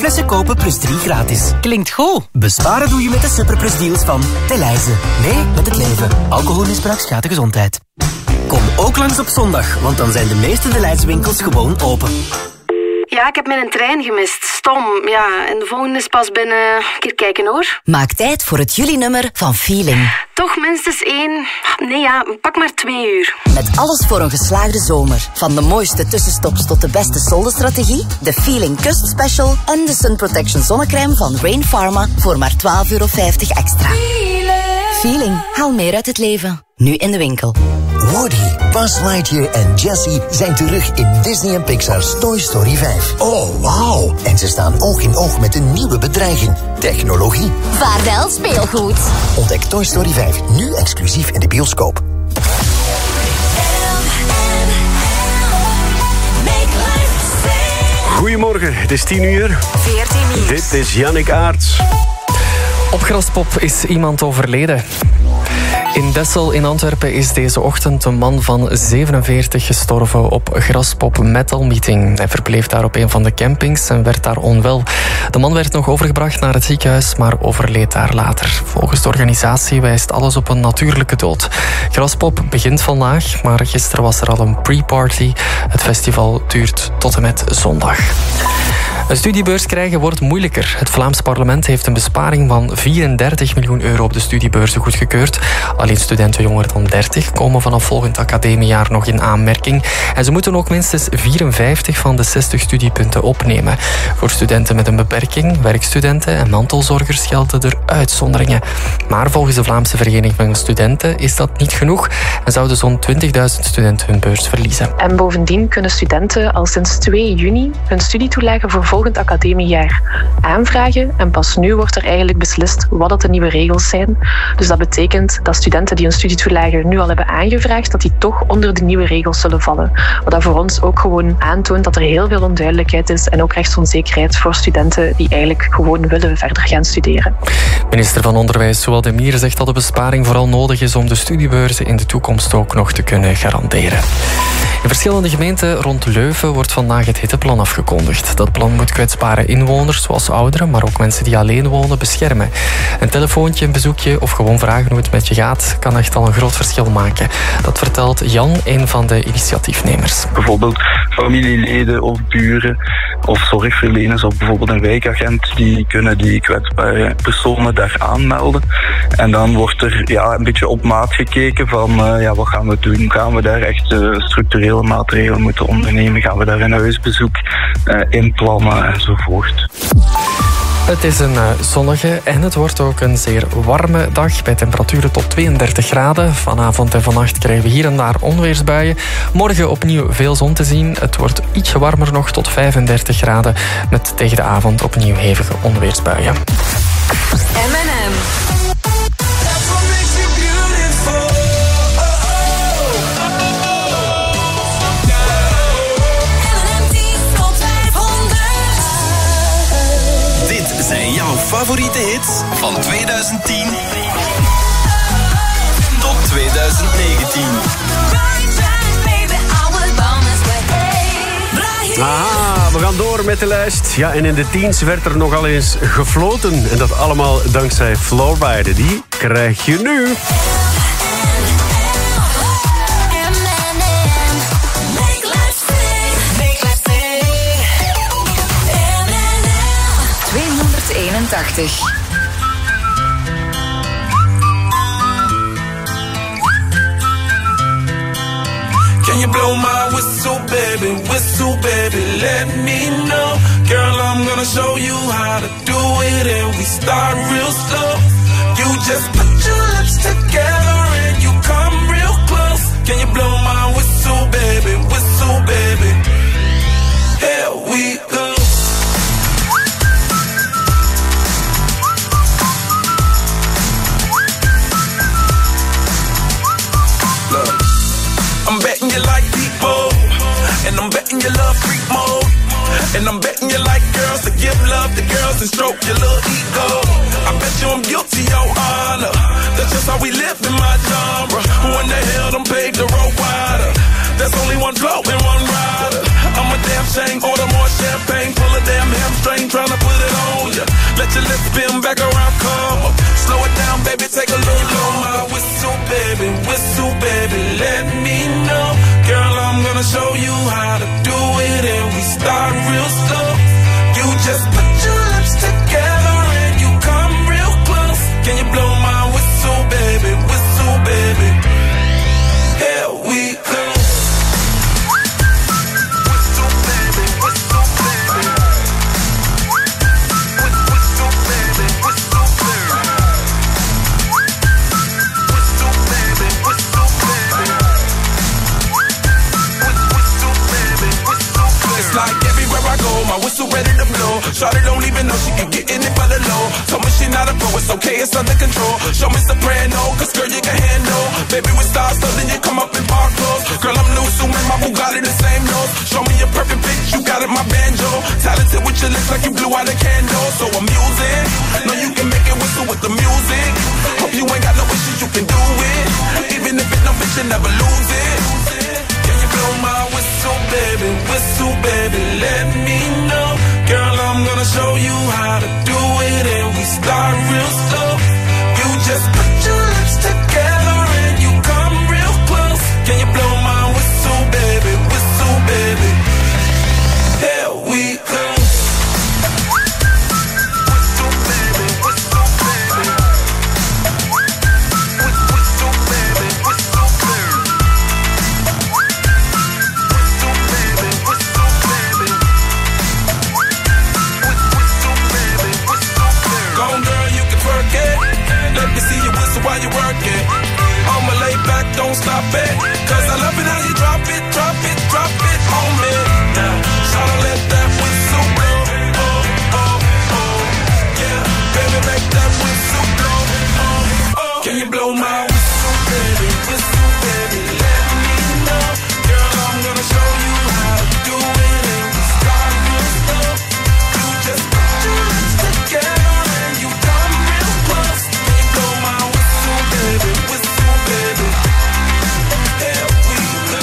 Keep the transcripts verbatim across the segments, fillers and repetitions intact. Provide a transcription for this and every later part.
flessen kopen plus drie gratis. Klinkt goed. Besparen doe je met de Super Plus deals van Delhaize. Mee met het leven. Alcoholmisbruik schaadt de gezondheid. Kom ook langs op zondag, want dan zijn de meeste Delhaize winkels gewoon open. Ja, ik heb mijn trein gemist. Stom. Ja, en de volgende is pas binnen... Een keer kijken hoor. Maak tijd voor het juli-nummer van Feeling. Toch minstens één... Nee ja, pak maar twee uur. Met alles voor een geslaagde zomer. Van de mooiste tussenstops tot de beste soldenstrategie, de Feeling Kust Special en de Sun Protection zonnecrème van Rain Pharma voor maar twaalf euro vijftig extra. Feeling. Feeling. Haal meer uit het leven. Nu in de winkel. Woody, Buzz Lightyear en Jessie zijn terug in Disney en Pixar's Toy Story vijf. Oh, wauw. En ze staan oog in oog met een nieuwe bedreiging. Technologie. Vaarwel speelgoed. Ontdek Toy Story vijf, nu exclusief in de bioscoop. Goedemorgen, het is tien uur. veertien uur. Dit is Jannik Aerts. Op Graspop is iemand overleden. In Dessel in Antwerpen is deze ochtend een man van zevenenveertig gestorven op Graspop Metal Meeting. Hij verbleef daar op een van de campings en werd daar onwel. De man werd nog overgebracht naar het ziekenhuis, maar overleed daar later. Volgens de organisatie wijst alles op een natuurlijke dood. Graspop begint vandaag, maar gisteren was er al een pre-party. Het festival duurt tot en met zondag. Een studiebeurs krijgen wordt moeilijker. Het Vlaams parlement heeft een besparing van vierendertig miljoen euro op de studiebeurzen goedgekeurd. Alleen studenten jonger dan dertig komen vanaf volgend academiejaar nog in aanmerking. En ze moeten ook minstens vierenvijftig van de zestig studiepunten opnemen. Voor studenten met een beperking, werkstudenten en mantelzorgers gelden er uitzonderingen. Maar volgens de Vlaamse Vereniging van Studenten is dat niet genoeg en zouden zo'n twintigduizend studenten hun beurs verliezen. En bovendien kunnen studenten al sinds twee juni hun studietoelagen voor volgend academiejaar aanvragen. En pas nu wordt er eigenlijk beslist wat dat de nieuwe regels zijn. Dus dat betekent dat studenten die hun studietoelagen nu al hebben aangevraagd, dat die toch onder de nieuwe regels zullen vallen. Wat dat voor ons ook gewoon aantoont dat er heel veel onduidelijkheid is en ook rechtsonzekerheid voor studenten die eigenlijk gewoon willen verder gaan studeren. Minister van Onderwijs Zoël de Mier zegt dat de besparing vooral nodig is om de studiebeurzen in de toekomst ook nog te kunnen garanderen. In verschillende gemeenten rond Leuven wordt vandaag het hitteplan afgekondigd. Dat plan moet kwetsbare inwoners, zoals ouderen, maar ook mensen die alleen wonen, beschermen. Een telefoontje, een bezoekje of gewoon vragen hoe het met je gaat, kan echt al een groot verschil maken. Dat vertelt Jan, een van de initiatiefnemers. Bijvoorbeeld familieleden of buren of zorgverleners of bijvoorbeeld een wijkagent, die kunnen die kwetsbare personen daar aanmelden. En dan wordt er ja, een beetje op maat gekeken van uh, ja, wat gaan we doen? Gaan we daar echt uh, structurele maatregelen moeten ondernemen? Gaan we daar een huisbezoek uh, inplannen enzovoort? Het is een zonnige en het wordt ook een zeer warme dag bij temperaturen tot tweeëndertig graden. Vanavond en vannacht krijgen we hier en daar onweersbuien. Morgen opnieuw veel zon te zien. Het wordt ietsje warmer nog tot vijfendertig graden met tegen de avond opnieuw hevige onweersbuien. M en M. Zijn jouw favoriete hits van twintig tien tot twintig negentien. Aha, we gaan door met de lijst. Ja, en in de teens werd er nogal eens gefloten. En dat allemaal dankzij Flowrider. Die krijg je nu. tweehonderdeenentachtig. Can you blow my whistle, baby, whistle, baby, let me know. Girl, I'm gonna show you how to do it, and we start real slow. You just put your lips together and you come real close. Can you blow my whistle, baby, whistle, baby? Here we go. I'm betting you like people, and I'm betting you love freak mode, and I'm betting you like girls to give love to girls and stroke your little ego. I bet you I'm guilty, your honor. That's just how we live in my genre. Who in the hell done paved the road wider? There's only one flow and one rider. I'm a damn shame, order more champagne, pull a damn hamstring, tryna put spin back around, come up. Slow it down, baby, take a look. Blow my whistle, baby, whistle, baby, let me know. Girl, I'm gonna show you how to do it, and we start real slow. You just put your lips together and you come real close. Can you blow my whistle, baby, whistle, baby? Here we go. Like everywhere I go, my whistle ready to blow. Shawty don't even know she can get in it for the low. Told me she not a pro, it's okay, it's under control. Show me soprano, cause girl you can handle. Baby with stars, so then you come up in park clothes. Girl I'm new, so my Bugatti the same nose. Show me your perfect pitch, you got it, my banjo. Talented with your lips like you blew out a candle. So I'm using, know you can make it whistle with the music. Hope you ain't got no issues, you can do it. Even if it's no bitch, you never lose it. Can you blow my whistle, baby, whistle, baby, let me know. Girl, I'm gonna show you how to do it, and we start real slow. You just put your lips together and you come real close. Can you blow my whistle, baby, whistle, baby? Here we go. Let me see you whistle while you work it. I'ma lay back, don't stop it. Cause I love it how you drop it, drop it, drop it on me. Now, try to let that whistle blow. Oh, oh, oh. Yeah, baby, make that whistle blow. Oh, oh. Can you blow my whistle, baby? Whistle, baby, let me know. Girl, I'm gonna show you how to do it, and we start real slow. You just put your lips together and you come real close. Baby, whistle, baby. Here we go.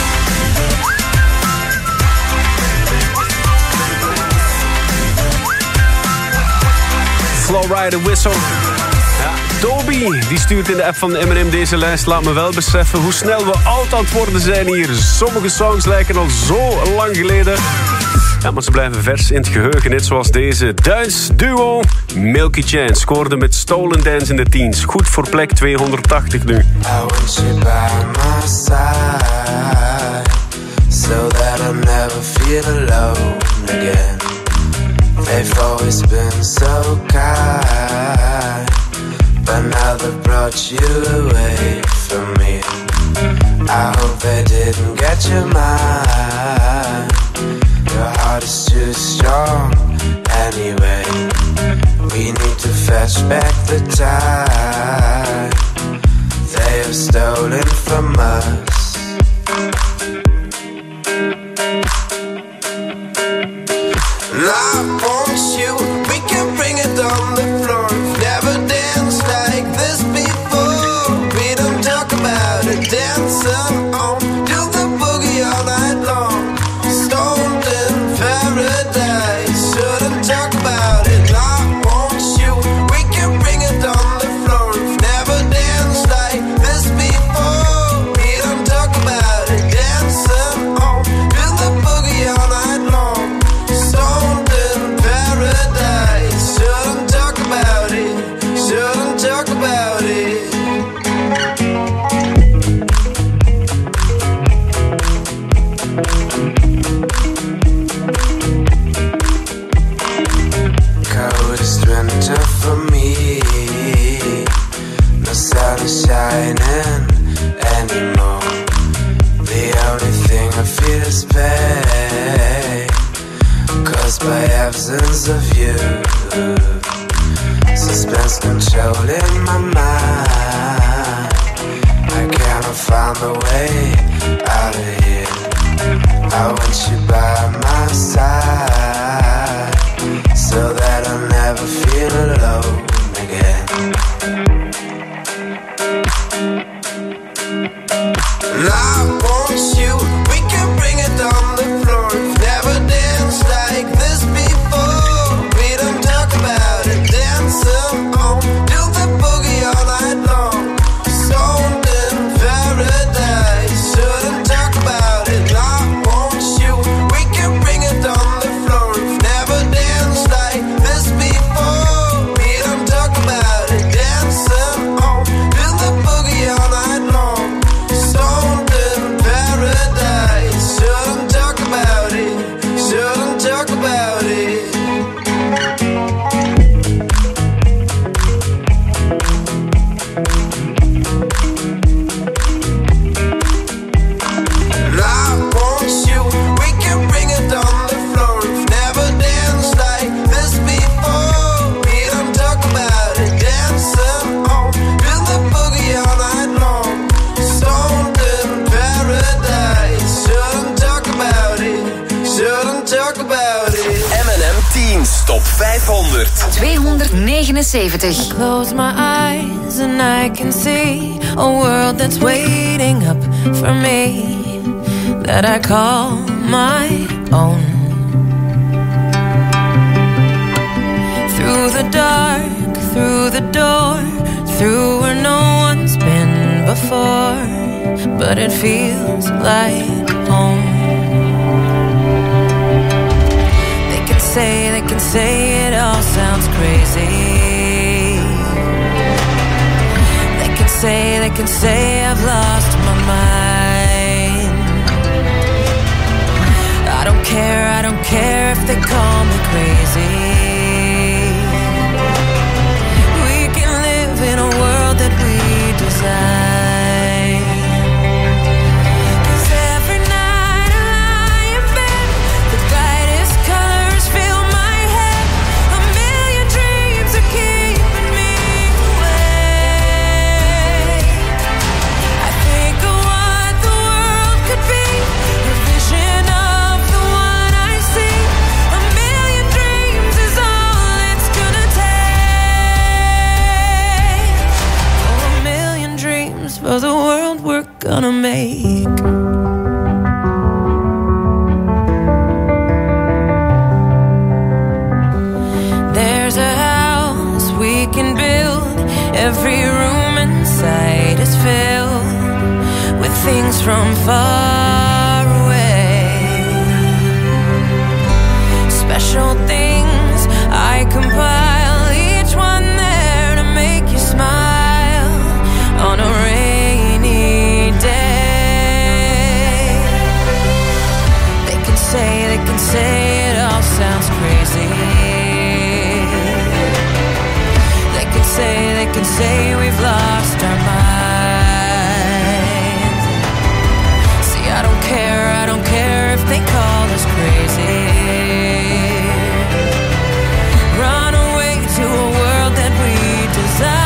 Flowrider Whistle. Ja, Toby, die stuurt in de app van de M en M deze lijst. Laat me wel beseffen hoe snel we oud aan het worden zijn hier. Sommige songs lijken al zo lang geleden. Ja, maar ze blijven vers in het geheugen, net zoals deze. Duits duo Milky Chance scoorde met Stolen Dance in de teens. Goed voor plek tweehonderdtachtig nu. I want you by my side, so that I never feel alone again. They've always been so kind, but now they've brought you away from me. I hope they didn't get your mind. Your heart is too strong anyway. We need to fetch back the time they have stolen from us. And I want you, we can bring it on the floor. Never danced like this before. We don't talk about it, dancing on, do the boogie all night long. Stoned in paradise, shouldn't talk about it. I want you, we can bring it on the floor. Never danced like this before. We don't talk about it, dancing on, do the boogie all night long. Stoned in paradise, shouldn't talk about it, shouldn't talk about it. Coldest winter for me, no sun is shining anymore. The only thing I feel is pain, caused by absence of you. Suspense controlling my mind. I cannot find a way out of here. I want you by my side, so that I'll never feel alone again. And I want you, we can bring it on the floor. Never danced like this before. We don't talk about it, dance vijfhonderd. tweehonderdnegenenzeventig. Close my eyes and I can see a world that's waiting up for me, that I call my own. Through the dark, through the door, through where no one's been before, but it feels like home. They can say, they can say it all sounds crazy. They can say, they can say I've lost my mind. I don't care, I don't care if they call me crazy. In a world that we design. 'Cause every night I lie in bed, the brightest colors fill my head. A million dreams are keeping me awake. I think of what the world could be, a vision of the one I see. A million dreams is all it's gonna take. For the world we're gonna make. There's a house we can build. Every room inside is filled with things from far away. Special things I compile, each one there to make you smile on a rainy day. They can say, they can say it all sounds crazy. They can say, they can say we've lost our minds. See, I don't care, I don't care if they call us crazy. Run away to a world that we desire.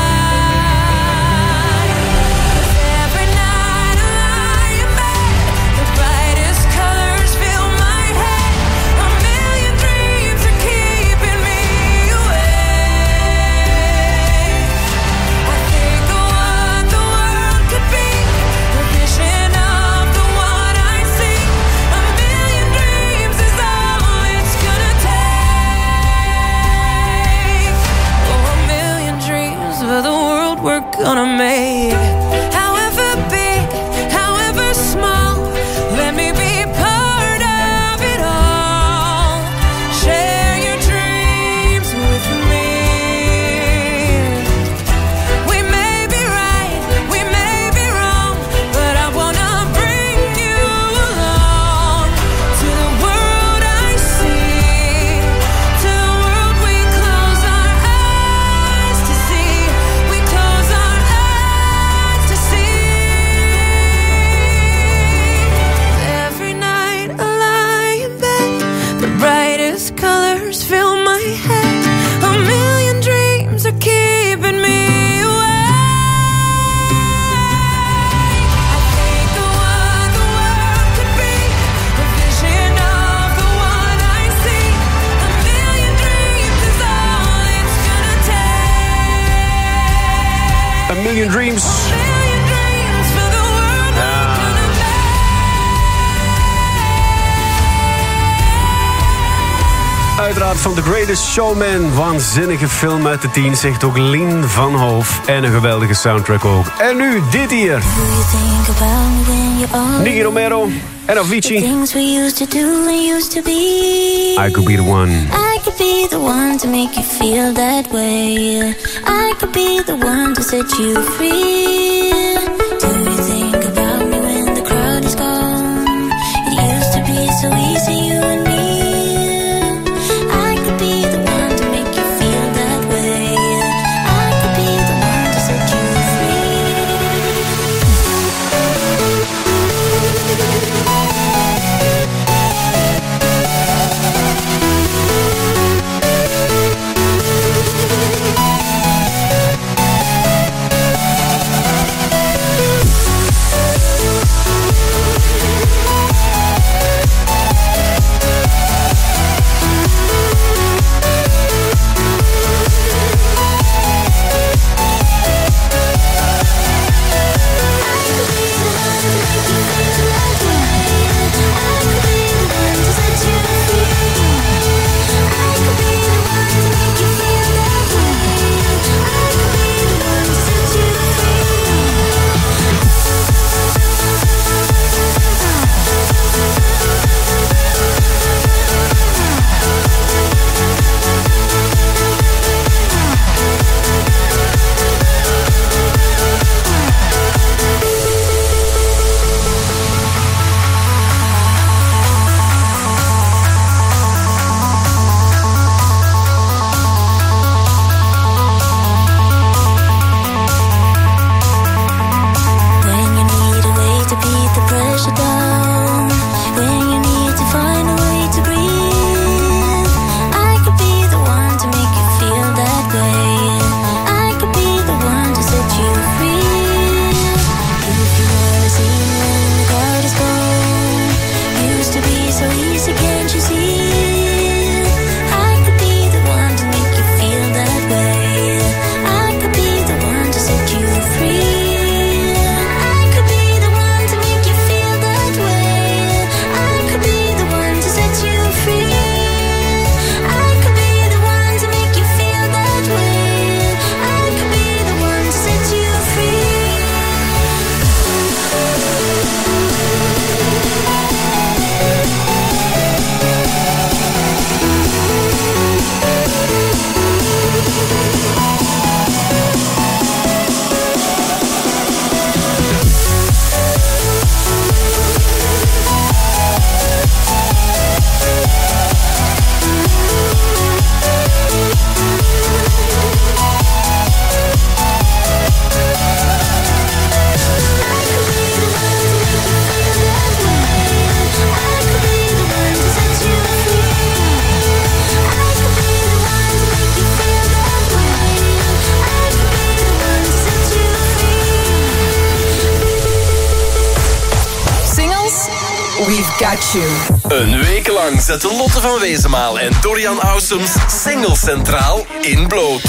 Gonna make, however big, however small, let me be part of it all. Share your dreams with me. We may be right, we may be wrong, but I wanna bring you along to the world I see, to the world we close our eyes to see. We close our colors fill my head. A million dreams are keeping me awake. I think of what the world could be, a vision of the one I see. A million dreams is all it's gonna take. A million dreams. A million dreams for the world we're gonna make. Uiteraard van The Greatest Showman. Waanzinnige film uit de tien, zegt ook Lien van Hoof. En een geweldige soundtrack ook. En nu dit hier. Nicky Romero en Avicii. I could be the one. I could be the one to make you feel that way. I could be the one to set you free. Do you think about me when the crowd is gone? It used to be so easy, you and me. got you. Een week lang zetten Lotte van Wezenmaal en Dorian Ausums singles centraal in Bloot.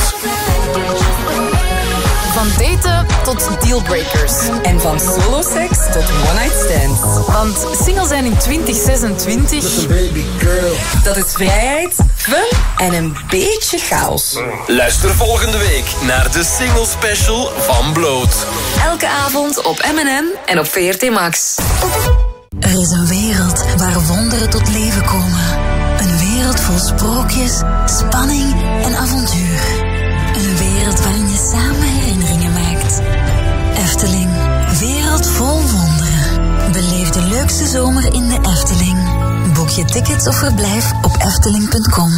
Van daten tot dealbreakers. En van soloseks tot one-night stands. Want single zijn in twintig zesentwintig... dat is vrijheid, fun en een beetje chaos. Luister volgende week naar de single special van Bloot. Elke avond op M en M en op V R T Max. Er is een wereld waar wonderen tot leven komen. Een wereld vol sprookjes, spanning en avontuur. Een wereld waarin je samen herinneringen maakt. Efteling, wereld vol wonderen. Beleef de leukste zomer in de Efteling. Boek je tickets of verblijf op efteling punt com.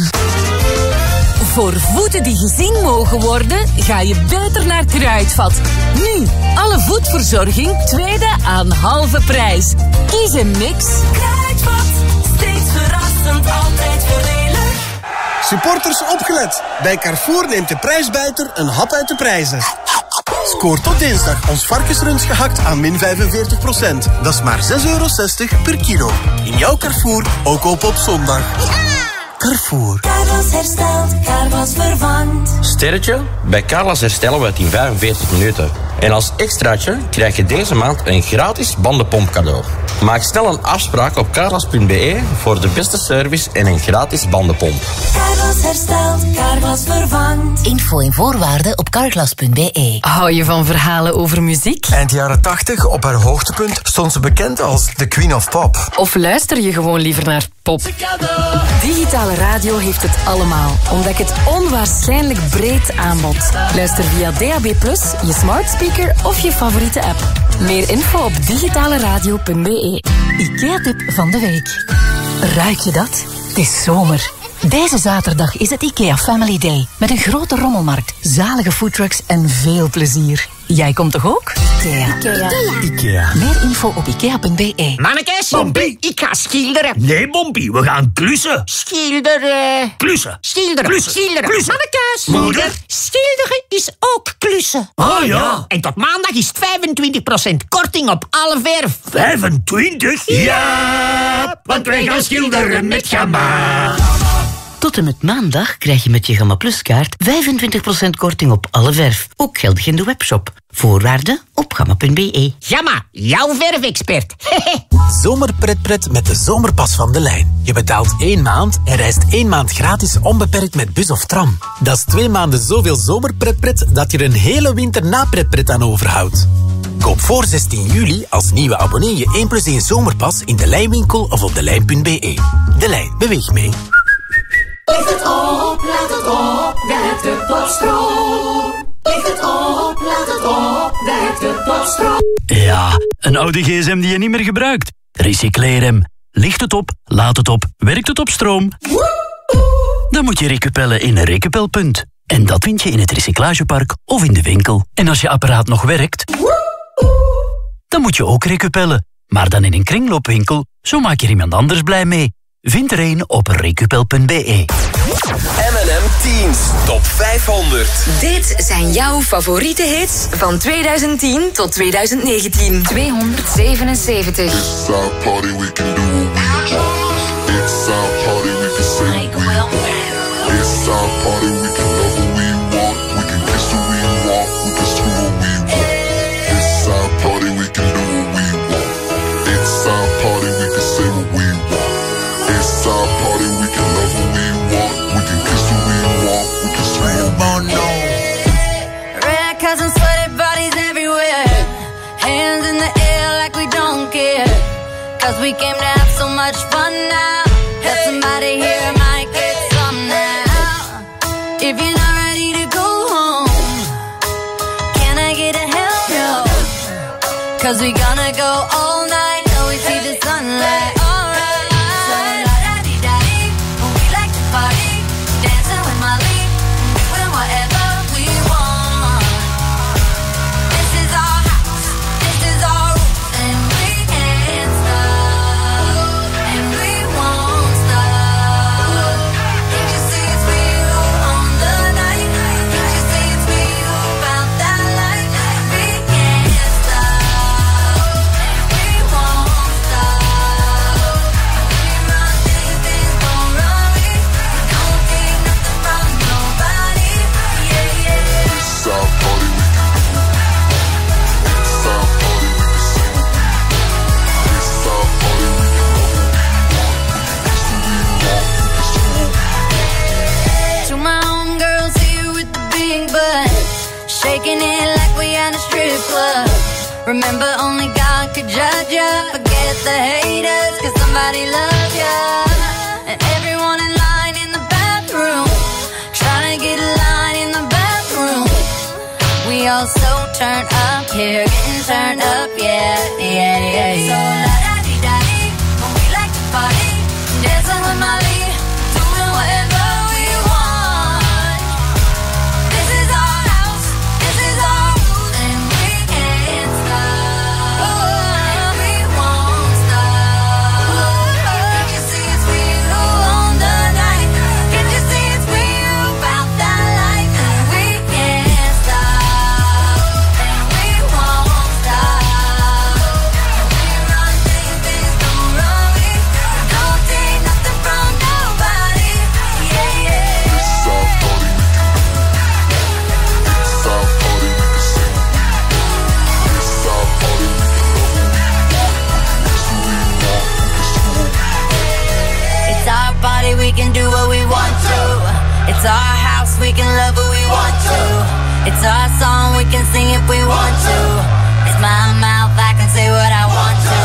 Voor voeten die gezien mogen worden, ga je beter naar Kruidvat. Nu, alle voetverzorging, tweede aan halve prijs. Kies een mix. Kruidvat, steeds verrassend, altijd voordelig. Supporters opgelet. Bij Carrefour neemt de prijsbijter een hap uit de prijzen. Scoor tot dinsdag ons varkensrunds gehakt aan min vijfenveertig procent. Dat is maar zes euro zestig per kilo. In jouw Carrefour, ook op op zondag. Carrefour. Carglass herstelt, Carglass vervangt. Sterretje? Bij Carglass herstellen we het in vijfenveertig minuten. En als extraatje krijg je deze maand een gratis bandenpomp cadeau. Maak snel een afspraak op carglass punt b e voor de beste service en een gratis bandenpomp. Carglass herstelt, Carglass vervangt. Info en voorwaarden op carglass punt b e. Hou je van verhalen over muziek? Eind jaren tachtig, op haar hoogtepunt, stond ze bekend als de Queen of Pop. Of luister je gewoon liever naar pop? Digitale radio heeft het allemaal. Ontdek het onwaarschijnlijk breed aanbod. Luister via D A B plus, je smart speaker of je favoriete app. Meer info op digitaleradio punt b e. IKEA-tip van de week. Ruik je dat? Het is zomer. Deze zaterdag is het IKEA Family Day. Met een grote rommelmarkt, zalige foodtrucks en veel plezier. Jij komt toch ook? IKEA. Ikea. IKEA. Meer info op ikea punt b e. Mannekes! Bompie. Ik ga schilderen. Nee, Bompie, we gaan klussen. Schilderen. Klussen. Schilderen. Klussen. Schilderen. Klussen. Mannekes! Moeder. Schilderen is ook klussen. Oh ja. En tot maandag is het vijfentwintig procent korting op alle verf. vijfentwintig? Ja, want wij gaan schilderen met Gamma. Tot en met maandag krijg je met je Gamma Plus kaart vijfentwintig procent korting op alle verf. Ook geldig in de webshop. Voorwaarden op gamma punt b e. Gamma, jouw verfexpert. Zomerpretpret met de zomerpas van De Lijn. Je betaalt één maand en reist één maand gratis onbeperkt met bus of tram. Dat is twee maanden zoveel zomerpretpret dat je er een hele winter na pretpret aan overhoudt. Koop voor zestien juli als nieuwe abonnee je één plus één zomerpas in De Lijnwinkel of op delijn punt b e. De Lijn, beweeg mee. Licht het op, laat het op, werkt de popstroom. Licht het op, laat het op, werkt de popstroom. Ja, een oude gsm die je niet meer gebruikt. Recycleer hem. Licht het op, laat het op, werkt het op stroom. Dan moet je recupellen in een recupelpunt. En dat vind je in het recyclagepark of in de winkel. En als je apparaat nog werkt, dan moet je ook recupellen. Maar dan in een kringloopwinkel, zo maak je iemand anders blij mee. Vind er een op recupel punt b e. M en M Teens Top vijfhonderd. Dit zijn jouw favoriete hits van tweeduizend tien tot tweeduizend negentien. tweehonderdzevenenzeventig. It's our party, we can do what we want. It's our party, we can say what we want. It's our party, we can love what we want. We can kiss who we want. We can screw what we want. It's our party, we can do what we want. It's our party, we can say what we want. It's our party, we can love what we want. We can kiss who we want. We can screw what we want. Red cups and sweaty bodies everywhere. Hands in the air like we don't care. Cause we came to have so much fun now. That somebody here might get some now. If you're not ready to go home, can I get a hell no? Cause we gonna go all night till we see the sunlight. kicking it like we at a strip club. Remember, only God could judge ya. Forget the haters, cause somebody loves ya. And everyone in line in the bathroom, trying to get a line in the bathroom. We all so turned up here, getting turned up, yeah, yeah, yeah, yeah. So la-da-dee-da-dee, when we like to party, dancing with Molly, doing whatever we want. This is our house, this is our rules, and we can't stop. And we won't stop. Can't you see it's real on the night? Can't you see it's real about that life? And we can't stop. And we won't stop. We run things, things don't run me. Don't take nothing from nobody. Yeah, yeah. It's our party, we can It's our party, we can sing. It's our party, we can do what we want to. It's our house, we can love who we want to. It's our song, we can sing if we want to. It's my mouth, I can say what I want to.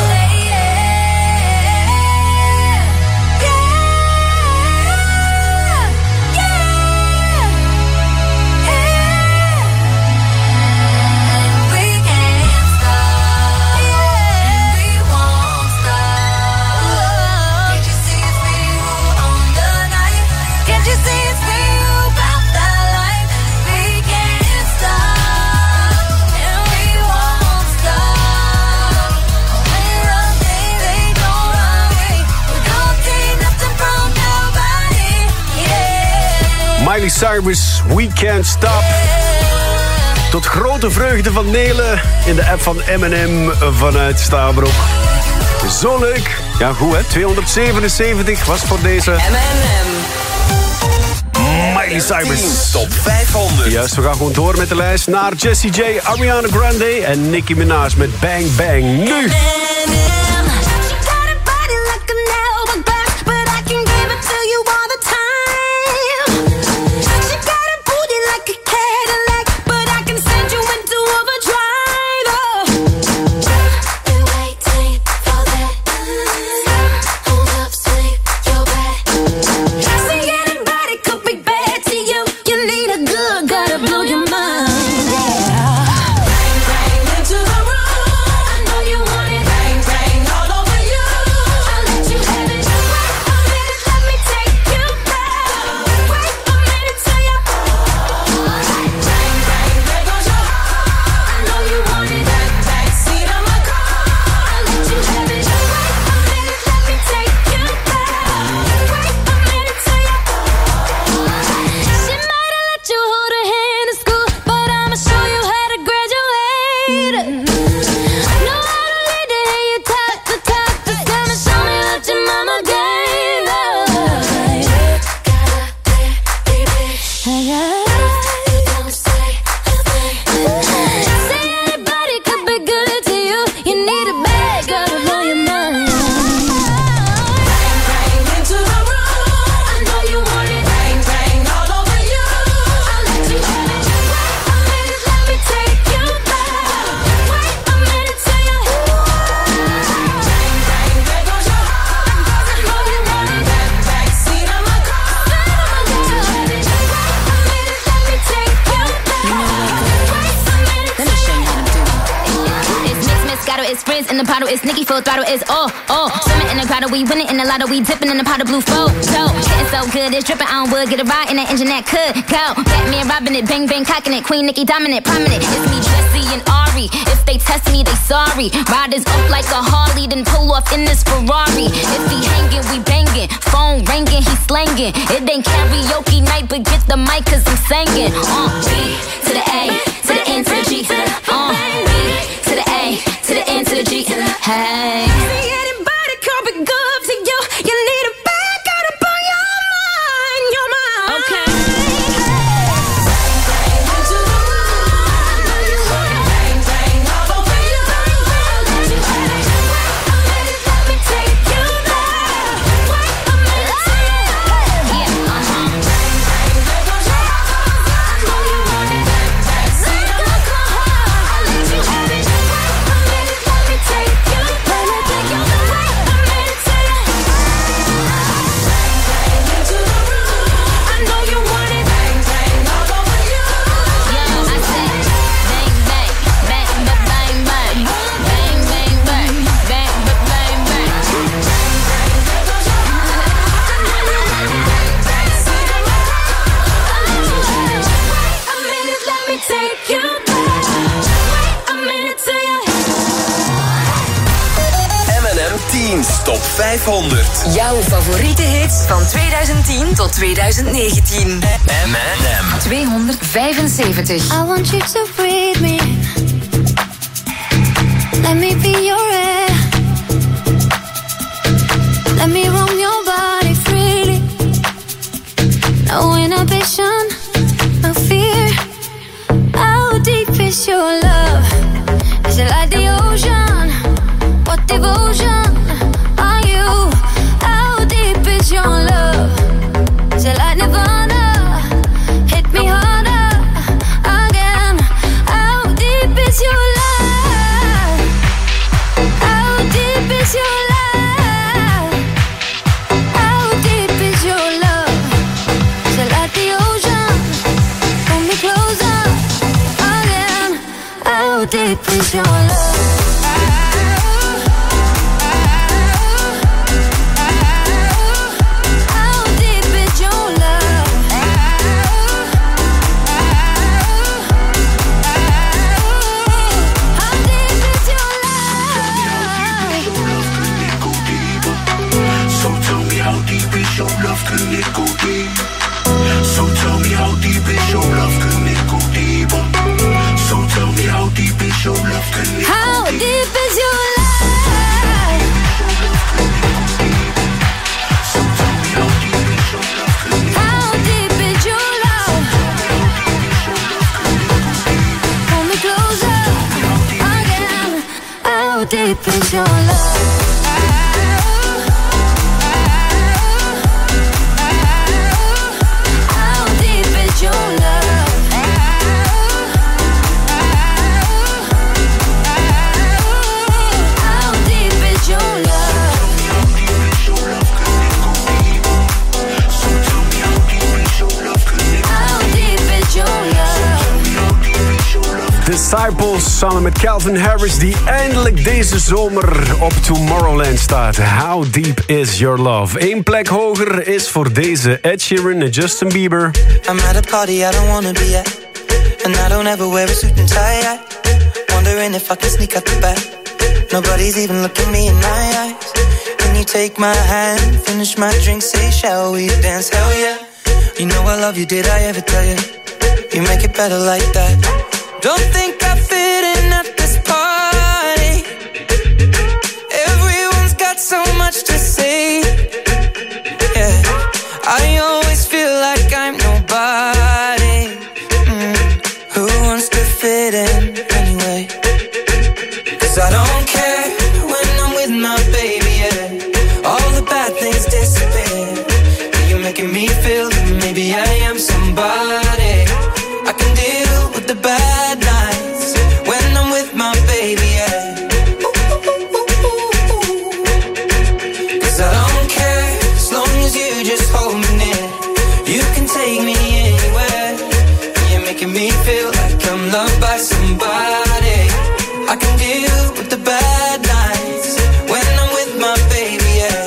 Miley Cyrus, We Can't Stop. Tot grote vreugde van Nele in de app van M en M vanuit Stabroek. Zo leuk. Ja, goed hè. tweehonderdzevenenzeventig was voor deze... M en M. Miley Cyrus. Top vijfhonderd. Juist, we gaan gewoon door met de lijst naar Jessie J, Ariana Grande en Nicki Minaj met Bang Bang. Nu... It's Nicki full throttle, it's oh, oh. Swimming in the grotto, we winning in the lotto, we dipping in the pot of blue photo. Getting so good, it's dripping on wood, get a ride in that engine that could go. Batman robbing it, bang bang cocking it, Queen Nicki dominant, prominent. It's me, Jessie and Ari. If they test me, they sorry. Riders up like a Harley, then pull off in this Ferrari. If he hanging, we banging. Phone ringing, he slanging. It ain't karaoke night, but get the mic, cause I'm singing. Uh, B to the A, to the N to the G. Uh, B to the A, to the N to the G. Hey. See anybody come be good to you? You need a back out up on your mind, your mind. Okay. Yeah, uh-huh. Kings Top vijfhonderd. Jouw favoriete hits van twintig tien tot twintig negentien. M and M. tweehonderdvijfenzeventig. I want you to breathe me. Let me be your air. Let me roam your body freely. No inhibition, no fear. How deep is your love? Is it like the ocean? What devotion are you? How deep is your love? Is it like Nirvana? Hit me harder again. How deep is your love? How deep is your love? How deep is your love? Is it like the ocean? Pull me closer again. How deep is your love? Can it go deep? So tell me how deep is your love? Can it go deeper? So tell me how deep is your love? Can it How go deep deeper? is your love? So tell me how deep is your love? Can it How deep is your love? Pull me closer again. How deep is your love? Disciples samen met Calvin Harris, die eindelijk deze zomer op Tomorrowland staat. How deep is your love? Eén plek hoger is voor deze Ed Sheeran en Justin Bieber. I'm at a party I don't wanna be at, and I don't ever wear a suit and tie. I wondering if I can sneak out the back. Nobody's even looking me in my eyes. Can you take my hand, finish my drink, say shall we dance? Hell yeah. You know I love you, did I ever tell you? You make it better like that. Don't think I fit in at this party. Everyone's got so much to say. Yeah, I always feel like I'm nobody. Mm. Who wants to fit in anyway? Cause I don't care when I'm with my baby, yeah. All the bad things disappear. You're making me feel that maybe I am somebody. I can deal with the bad nights when I'm with my baby, yeah. Cause I don't care as long as you just hold me near. You can take me anywhere. You're making me feel like I'm loved by somebody. I can deal with the bad nights when I'm with my baby, yeah.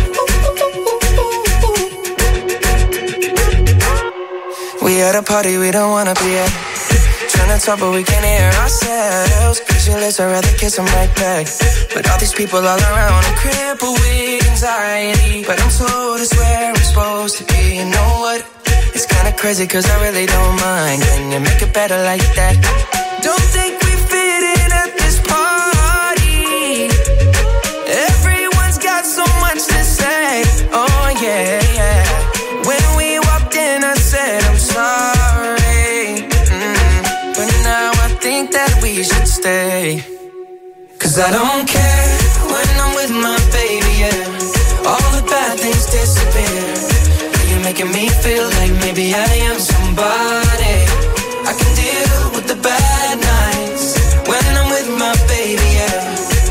We at a party we don't wanna be at. Trying to talk but we can't hear ourselves. Pictureless, I'd rather kiss them right back. But all these people all around, I'm crippled with anxiety. But I'm told it's where I'm supposed to be. You know what? It's kinda crazy cause I really don't mind. Can you make it better like that? Don't think we fit in at this party. Everyone's got so much to say. Oh yeah, yeah. When we walked in I said I'm sorry, mm. But now I think that we should stay. Cause I don't care when I'm with my baby, yeah. All the bad things disappear. You're making me feel like maybe I am somebody. I can deal with the bad nights when I'm with my baby, yeah.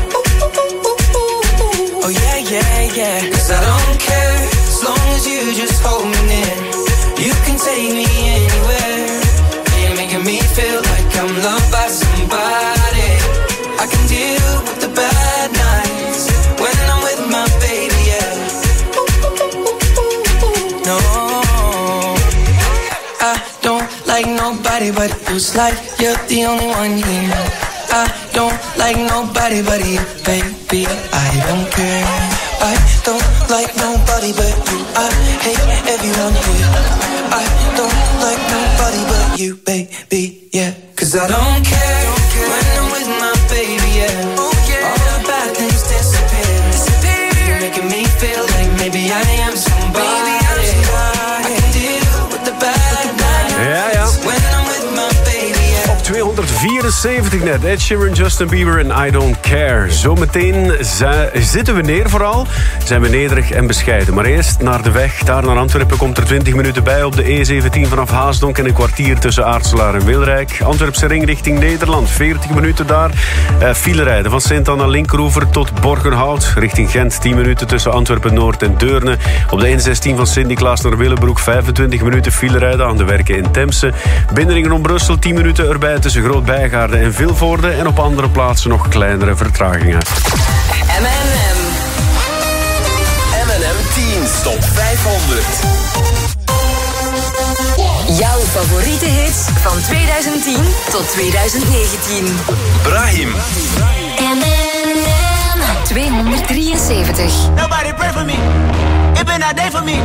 Oh yeah, yeah, yeah. Cause I don't care as long as you just hold me near. You can take me anywhere. You're making me feel like I'm loved by somebody. I can deal with the bad nights when I'm with my baby, yeah. No, I don't like nobody but it feels like you're the only one here. I don't like nobody but you, baby. I don't care. I don't like nobody but you. I hate everyone here. I don't like nobody but you, baby, yeah. Cause I don't care when I'm with my baby, yeah. All the bad things disappear. You're making me feel like maybe I am somebody. I can deal with the bad nights. Ja, ja. When I'm with my baby, yeah. Op tweehonderdvierenzeventig net. Ed Sheeran, Justin Bieber en I Don't Care. Zometeen zitten we neer vooral. Zijn we nederig en bescheiden. Maar eerst naar de weg. Daar naar Antwerpen komt er twintig minuten bij op de E zeventien vanaf Haasdonk. En een kwartier tussen Aartselaar en Wilrijk. Antwerpse ring richting Nederland. veertig minuten daar. Uh, file rijden van Sint-Anna Linkeroever tot Borgenhout. Richting Gent. tien minuten tussen Antwerpen Noord en Deurne. Op de N zestien van Sint-Niklaas naar Willebroek. vijfentwintig minuten file rijden aan de werken in Temse. Binnenringen om Brussel. tien minuten erbij tussen Groot-Bijgaarde en Vilvoorde. En op andere plaatsen nog kleinere vertragingen. M en M. M en M tien Top vijfhonderd. Jouw favoriete hits van twintig tien tot twintig negentien. Brahim. M en M tweehonderddrieënzeventig. Nobody pray for me. It been a day for me.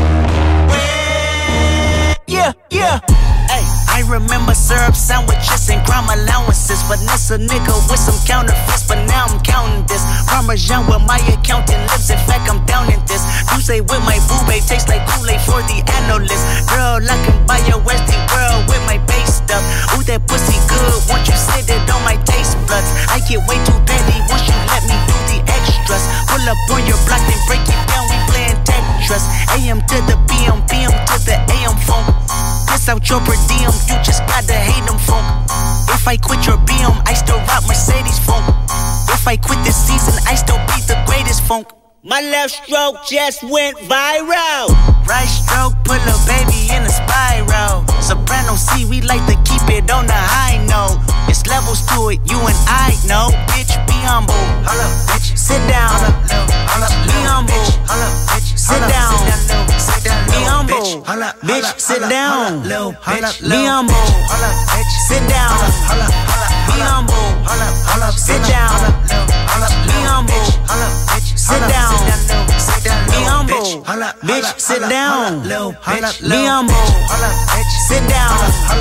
Yeah, yeah. Hey, I remember syrup sandwiches and crime allowances. Finesse a nigga with some counterfeits, but now I'm counting this. Parmesan with my accountant lips, in fact I'm down in this. Tuesday with my boo babe, tastes like Kool-Aid for the analyst. Girl, I can buy your Westie world with my base stuff. Ooh, that pussy good, once you sit it on my taste buds. I get way too petty once you let me do the extras. Pull up on your block, then break it down, we playing Tetris. A M to the P M, P M to the A M phone. Piss out your per diem, you just gotta hate them funk. If I quit your B M, I still rock Mercedes funk. If I quit this season, I still be the greatest funk. My left stroke just went viral. Right stroke put a baby in a spiral. Soprano C, we like to keep it on the high note. It's levels to it, you and I know. Bitch, be humble. Holla, bitch. Sit down. Holla, holla, be humble. Holla, bitch. Sit down. Be humble. Bitch, sit down. Be humble. Sit down. Be humble. Sit down. Be humble. Sit down. Be humble. Bitch, sit down. Be humble. Sit down.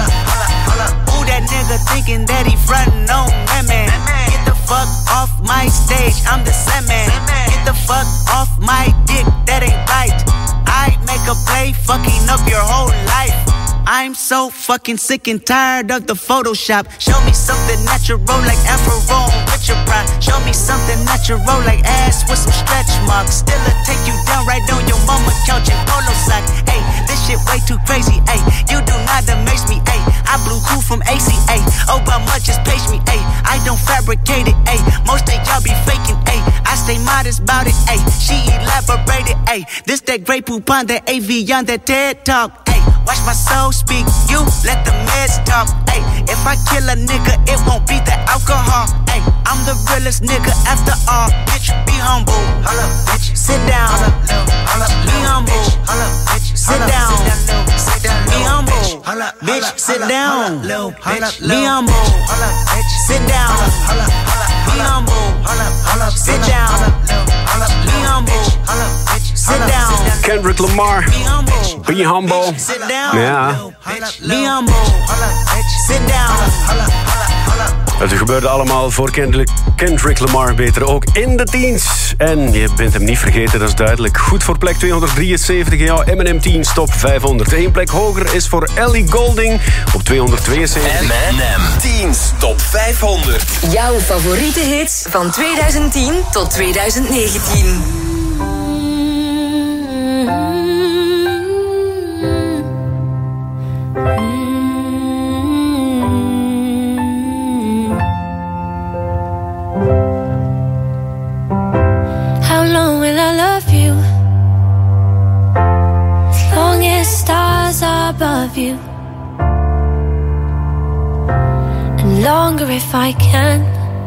Who that nigga thinking that he frontin' on women? Get the fuck off my stage, I'm the Sandman. Get the fuck off my dick, that ain't right. I make a play, fucking up your whole life. I'm so fucking sick and tired of the Photoshop. Show me something natural like Afro with your pride. Show me something natural like ass with some stretch marks. Still a take you down right on your mama couch in polo sock. Hey, this shit way too crazy. Hey, you do not amaze me. Hey, I blew cool from A C A. Obama just page me. Hey, I don't fabricate it. Hey, most of y'all be faking. Hey, I stay modest about it. Hey, she elaborated. Hey, this that Grey Poupon, that A V on that TED Talk. Watch my soul speak, you let the meds talk. Ay, if I kill a nigga, it won't be the alcohol. Ay, I'm the realest nigga after all. Bitch, be humble. Holla, bitch. Sit down. Holla, be humble. Holla, bitch. Sit down. Be humble. Bitch, sit down. Be humble. Sit down. Be humble. Sit down. Be humble. Sit down. Kendrick Lamar. Be humble. Ja. Be humble. Sit down. Het gebeurde allemaal voor Kendrick, Kendrick Lamar, beter ook in de teens. En je bent hem niet vergeten, dat is duidelijk. Goed voor plek tweehonderddrieënzeventig in jouw M en M tien Top vijfhonderd. Eén plek hoger is voor Ellie Goulding op tweehonderdtweeënzeventig. M en M tien Top vijfhonderd. Jouw favoriete hits van twintig tien tot twintig negentien. How long will I love you? As long as stars are above you, and longer if I can.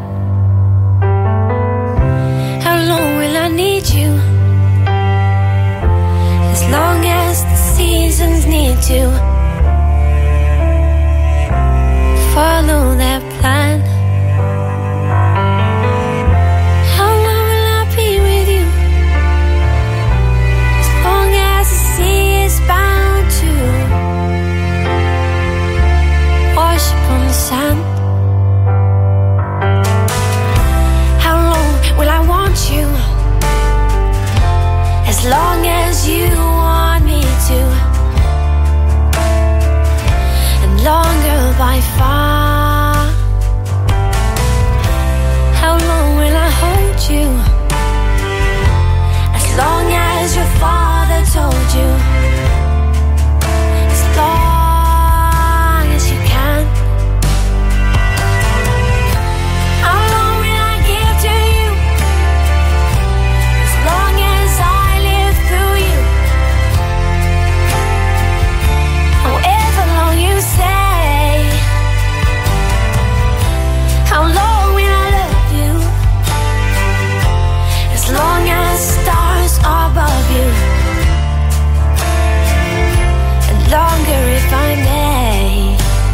How long will I need you? As long as the seasons need to follow their plan. sand. How long will I want you? As long as you want me to, and longer by far. How long will I hold you? As long as your father told you. As long as you can. How long will I give to you? As long as I live through you. However long you say. How long will I love you? As long as stars are above you. And longer if I may.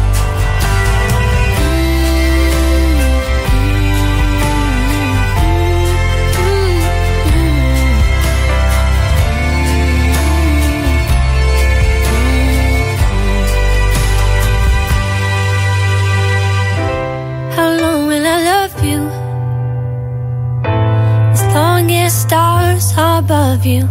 How long will I love you? As long as stars are above you.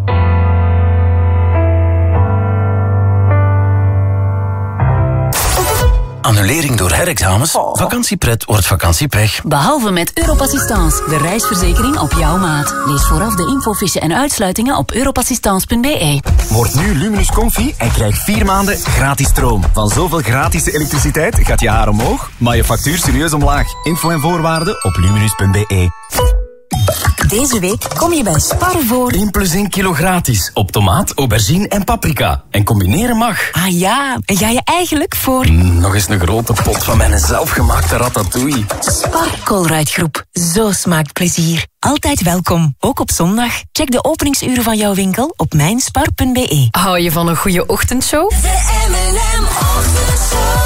Annulering door herexamens? Vakantiepret wordt vakantiepech. Behalve met Europassistance, de reisverzekering op jouw maat. Lees vooraf de infofiche en uitsluitingen op europassistance punt b e. Word nu Luminus Comfy en krijg vier maanden gratis stroom. Van zoveel gratis elektriciteit gaat je haar omhoog, maar je factuur serieus omlaag. Info en voorwaarden op luminus punt b e. Deze week kom je bij Spar voor één plus één kilo gratis op tomaat, aubergine en paprika. En combineren mag. Ah ja, en ga je eigenlijk voor... Mm, nog eens een grote pot van mijn zelfgemaakte ratatouille. Spar Colruyt Groep. Zo smaakt plezier. Altijd welkom, ook op zondag. Check de openingsuren van jouw winkel op mijnspar punt b e. Hou je van een goede ochtendshow? De M en M Ochtendshow.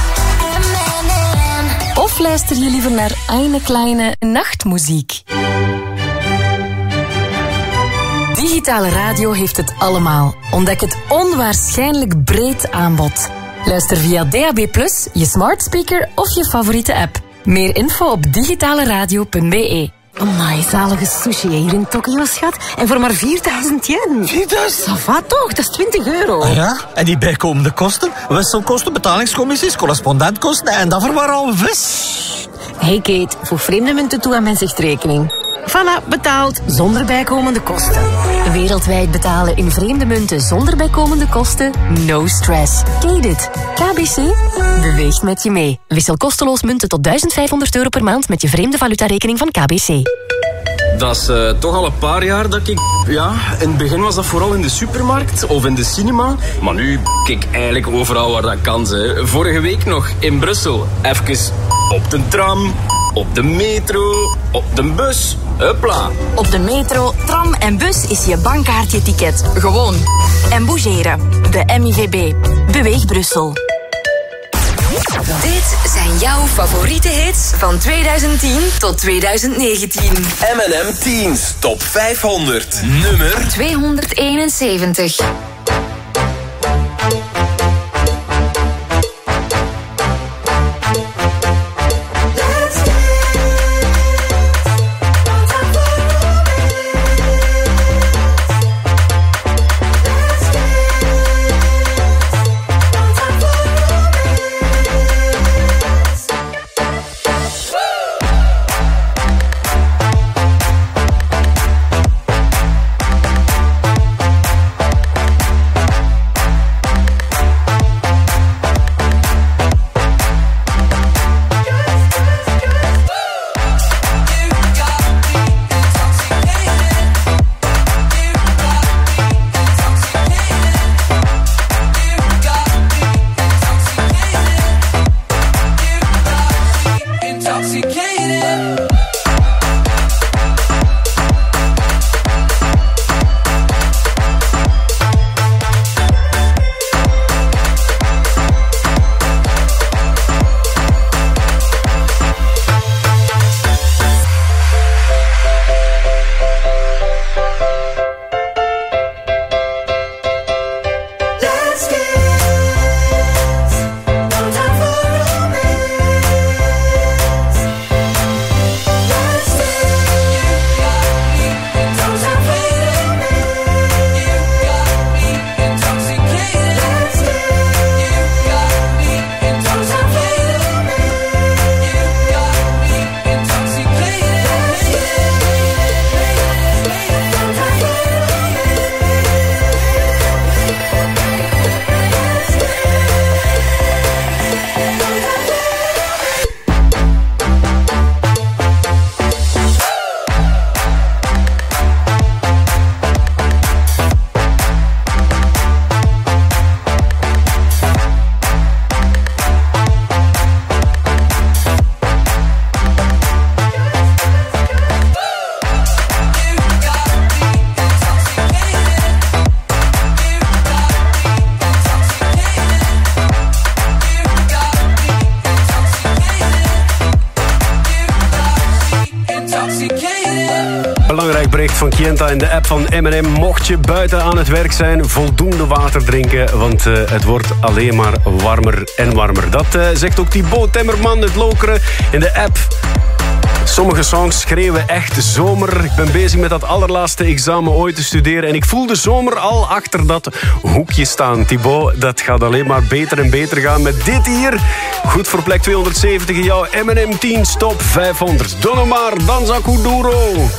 Of luister je liever naar eine kleine nachtmuziek? Digitale radio heeft het allemaal. Ontdek het onwaarschijnlijk breed aanbod. Luister via D A B plus, je smart speaker of je favoriete app. Meer info op digitaleradio punt b e. Amai, zalige sushi hier in Tokio, schat. En voor maar vierduizend yen. vierduizend? Ça va toch? Dat is twintig euro. Ah ja? En die bijkomende kosten? Wisselkosten, betalingscommissies, correspondentkosten en dat verwaren al vis. Hey Kate, voeg vreemde munten toe aan mijn zichtrekening. Voilà, betaald zonder bijkomende kosten. Wereldwijd betalen in vreemde munten zonder bijkomende kosten? No stress. Ken dit? K B C beweegt met je mee. Wissel kosteloos munten tot duizend vijfhonderd euro per maand met je vreemde valutarekening van K B C. Dat is uh, toch al een paar jaar dat ik... Ja, in het begin was dat vooral in de supermarkt of in de cinema. Maar nu kijk ik eigenlijk overal waar dat kan. Hè. Vorige week nog in Brussel. Even op de tram, op de metro, op de bus. Hupla. Op de metro, tram en bus is je bankkaartje-ticket. Gewoon. En bougeren. De M I V B. Beweeg Brussel. Dit zijn jouw favoriete hits van twintig tien tot twintig negentien. M en M Teens Top vijfhonderd. Nummer tweehonderdeenenzeventig. bericht van Kienta in de app van M en M. Mocht je buiten aan het werk zijn, voldoende water drinken, want uh, het wordt alleen maar warmer en warmer. Dat uh, zegt ook Thibaut Temmerman uit Lokeren in de app. Sommige songs schreeuwen echt zomer. Ik ben bezig met dat allerlaatste examen ooit te studeren en ik voel de zomer al achter dat hoekje staan. Thibaut, dat gaat alleen maar beter en beter gaan met dit hier. Goed voor plek tweehonderdzeventig in jouw M en M tien Top vijfhonderd. Doe maar, Danza Kuduro.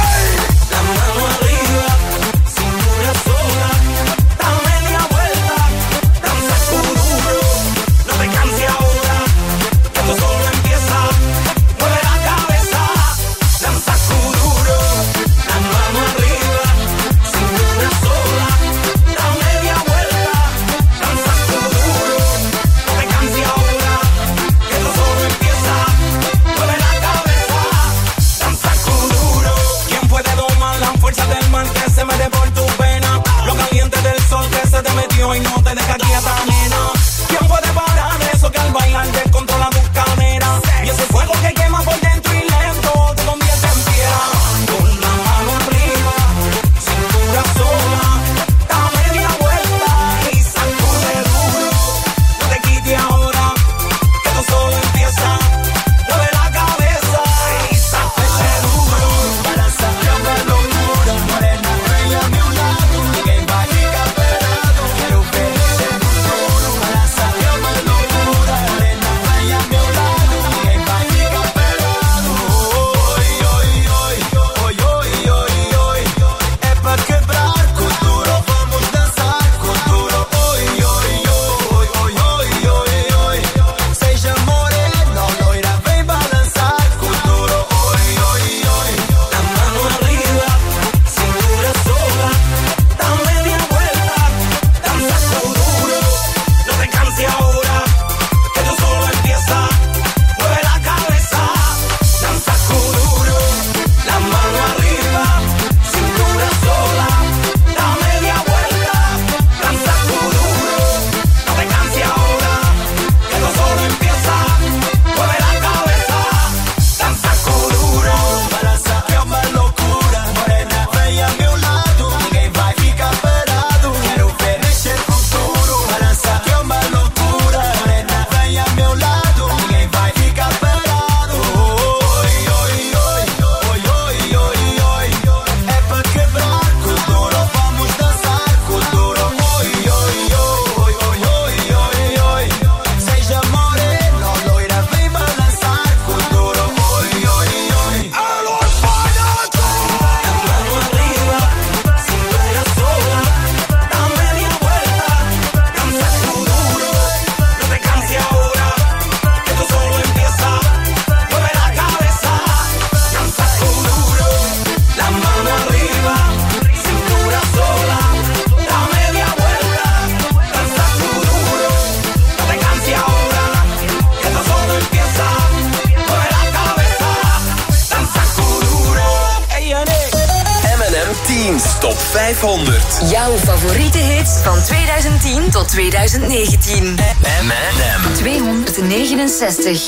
Y no te deja quieta, nena. ¿Quién puede parar eso que al bailar descontrola tu cadera? Y ese fuego que quema por dentro y lento te convierte en piedra. Con la mano arriba, cintura sola, da media vuelta y sacude duro. No te quites ahora, que esto solo empieza. Mueve la cabeza y sacude duro. Para salir de locura, morena, bella a mi lado. Ninguém vai ficar esperado. Quero ver esse futuro. Para salir de locura, morena, bella a mi lado. Ninguém vai ficar esperado. Oi, oi, oi, oi, oi, oi, oi. É pra quebrar com duro, vamos dançar com duro. Oi, oi, oi, oi, oi, oi, oi. Seja morena, loira, vem balançar com duro. Oi, oi, oi. La mano arriba, cintura sola, da media vuelta, danza con duro. No te canses ahora, que esto solo empieza. Mueve la cabeza, danza con duro. La mano arriba, cintura sola, da media vuelta, danza con duro. No te canses ahora, que esto solo empieza. Mueve la cabeza, danza con duro. Balança é uma loucura, morena, vem a meu lado. Ninguém vai ficar parado. Quero ver mexer com tudo. Balança é uma loucura, morena, vem a meu lado. Ninguém vai ficar parado. Oi, oi, oi, oi, oi, oi, oi. É pra quebrar com duro, vamos dançar com duro. Oi, oi, oi, oi, oi, oi, oi. Seja morena, loira, vem balançar com duro. Oi, oi, oi. Alô, palhaço! La mano arriba, cintura sola, da media vuelta, danza con duro. No te canses ahora, que esto solo empieza. Mueve la cabeza, danza con duro. La mano arriba, cintura sola, da media vuelta, danza con duro. No te canses ahora, que esto solo empieza. Mueve la cabeza, danza con duro. Hey, Yannick. M en M tien Top vijfhonderd. Jouw favoriete hits van tweeduizend tien tot tweeduizend negentien. M en M. tweehonderdnegenenzestig.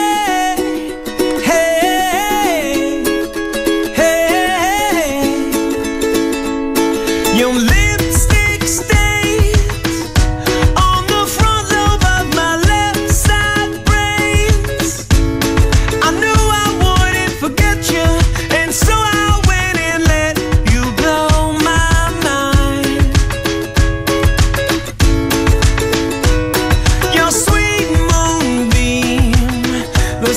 Your lipstick stains on the front lobe of my left side brains. I knew I wouldn't forget you, and so I went and let you blow my mind. Your sweet moonbeam, the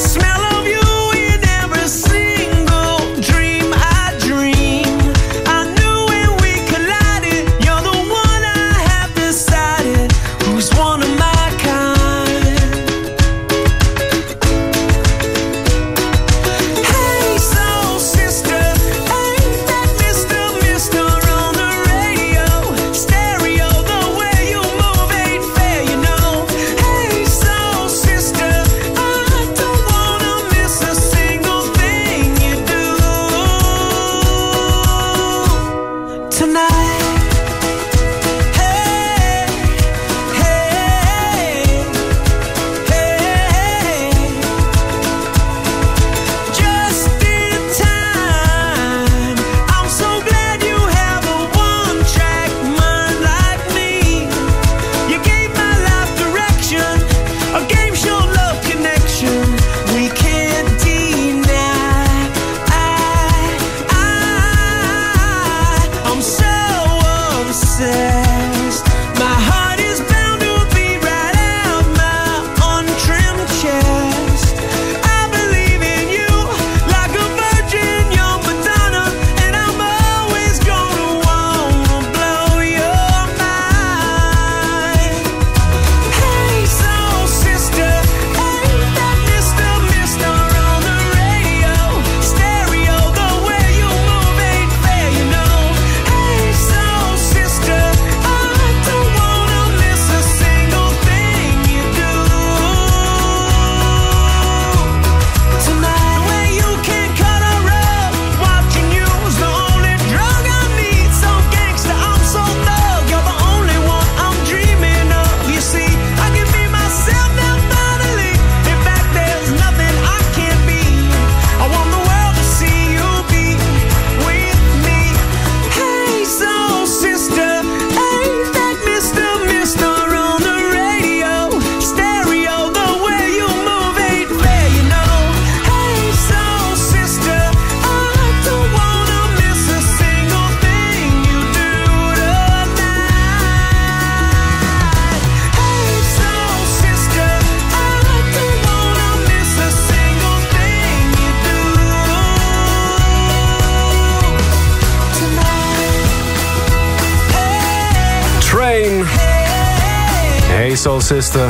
Soul Sister.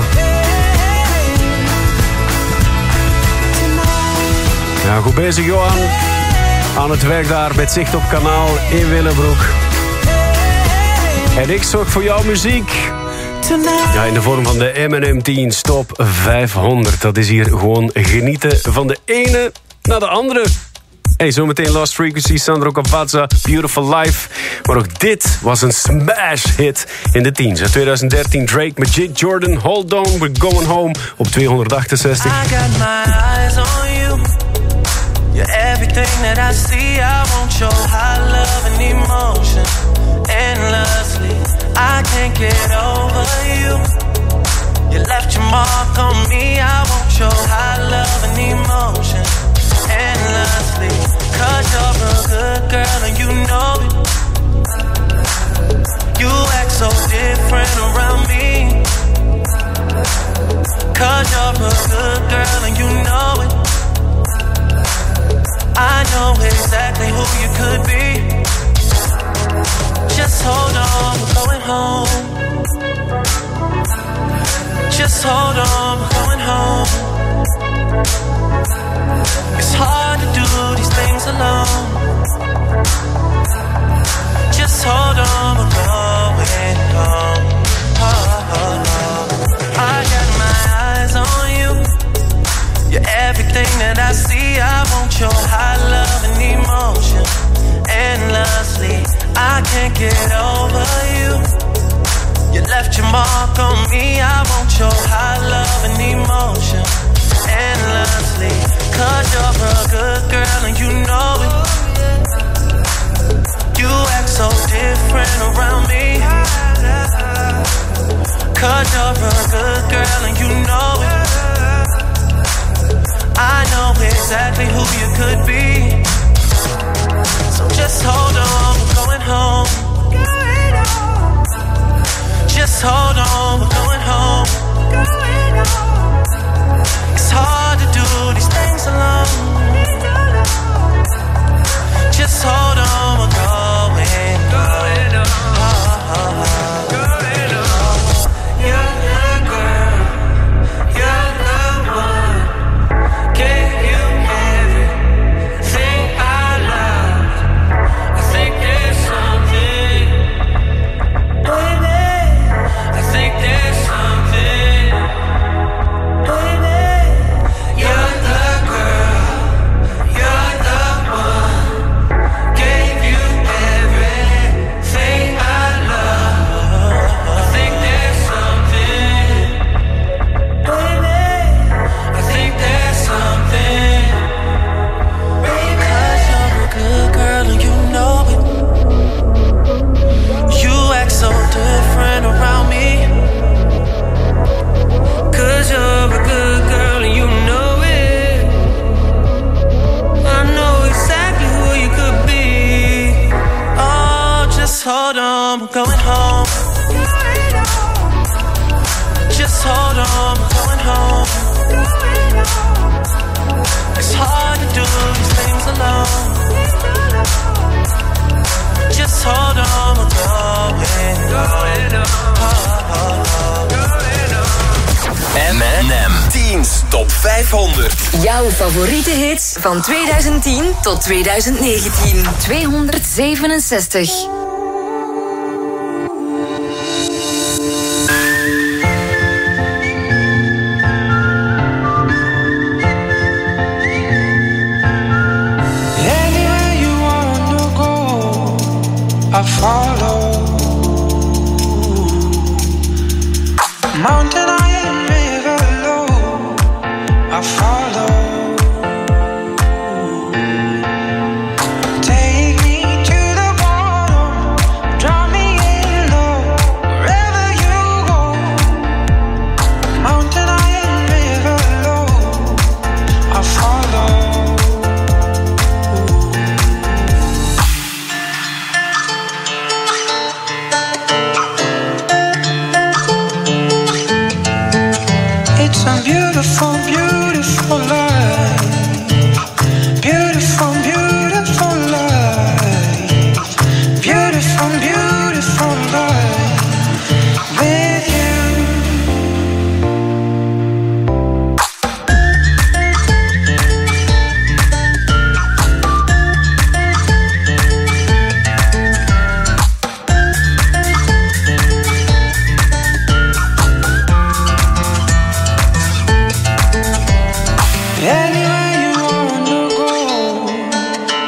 Ja, goed bezig, Johan. Aan het werk daar met zicht op kanaal in Willebroek. En ik zorg voor jouw muziek. Ja, in de vorm van de M en M tien Top vijfhonderd. Dat is hier gewoon genieten van de ene naar de andere. Hey, zometeen Lost Frequency, Sandro Cavazza, Beautiful Life. Maar ook dit was een smash hit in de teens. In twintig dertien Drake met J. Jordan, Hold On, We're Going Home op tweehonderdachtenzestig. I got my eyes on you. You're everything that I see. I want your high love and emotion endlessly. I can't get over you. You left your mark on me. I want your high love and emotion endlessly. Cause you're a good girl and you know it. You act so different around me. Cause you're a good girl and you know it. I know exactly who you could be. Just hold on, we're going home. Just hold on, we're going home. It's hard to do these things alone. Just hold on, we're going home. Oh, oh, oh. I got my eyes on you. You're everything that I see. I want your high love and emotion endlessly. I can't get over you. You left your mark on me. I want your high love and emotion endlessly. Cause you're a good girl and you know it. You act so different around me. Cause you're a good girl and you know it. I know exactly who you could be. So just hold on, we're going home. Just hold on, we're going home. It's hard to do these things alone. Just hold on, we're going home. Oh, oh, oh. Hold on, we're going home. Just hold on, we're going home. It's hard to do these things alone. Just hold on, we're going home. M en M Teens Top vijfhonderd. Jouw favoriete hits van twintig tien tot twintig negentien. tweehonderdzevenenzestig. I follow. Mountain high and river low, I follow. Take me to the bottom, drop me in low, wherever you go. Mountain high and river low, I follow. A beautiful, beautiful life. Beautiful, beautiful life. Beautiful, beautiful life. With you.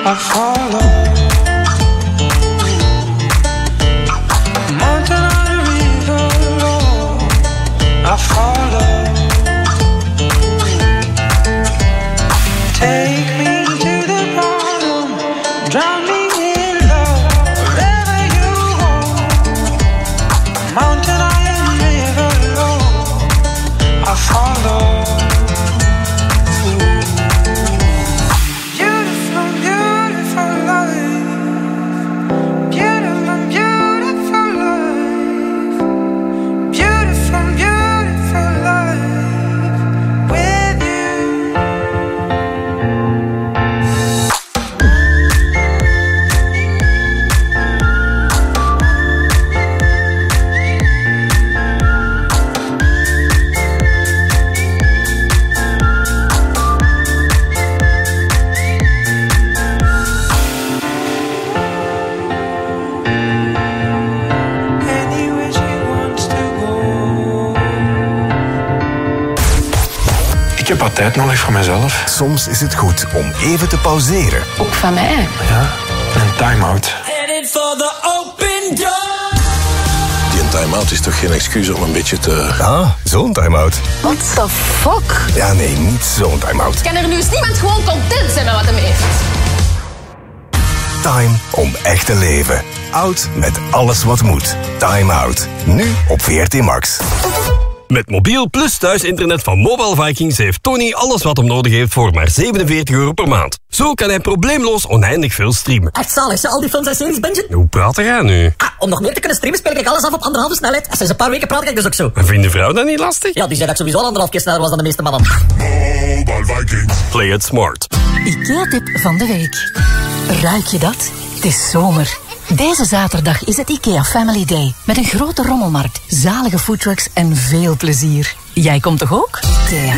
I follow. Mountain on a river, Lord, I follow. Take me to the bottom, drown me in love, wherever you go. Mountain on a river, Lord, I follow. Ik heb wat tijd nodig voor mezelf. Soms is het goed om even te pauzeren. Ook van mij. Ja, een time-out. Headed for the open door. Die een time-out is toch geen excuus om een beetje te... Ah, zo'n time-out. What the fuck? Ja, nee, niet zo'n time-out. Kan er nu eens niemand gewoon content zijn met wat hem heeft? Time om echt te leven. Oud met alles wat moet. Time Out. Nu op V R T Max. Met mobiel plus thuisinternet van Mobile Vikings heeft Tony alles wat hem nodig heeft voor maar zevenenveertig euro per maand. Zo kan hij probleemloos oneindig veel streamen. Echt zalig, al die films en series, Benjen? Hoe praat jij nu? Ah, om nog meer te kunnen streamen speel ik alles af op anderhalve snelheid. En sinds een paar weken praat ik dus ook zo. En vindt de vrouw dat niet lastig? Ja, die zei dat ik sowieso anderhalf keer sneller was dan de meeste mannen. Mobile Vikings. Play it smart. IKEA-tip van de week. Ruik je dat? Het is zomer. Deze zaterdag is het IKEA Family Day. Met een grote rommelmarkt, zalige foodtrucks en veel plezier. Jij komt toch ook? IKEA.